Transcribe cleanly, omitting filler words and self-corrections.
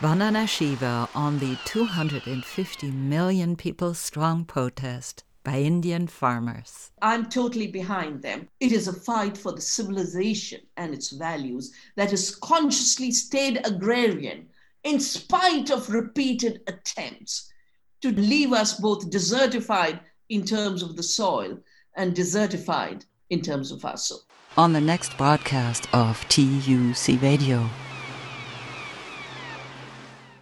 Vandana Shiva on the 250 million people strong protest by Indian farmers. I'm totally behind them. It is a fight for the civilization and its values that has consciously stayed agrarian in spite of repeated attempts to leave us both desertified in terms of the soil and desertified in terms of our soul. On the next broadcast of TUC Radio.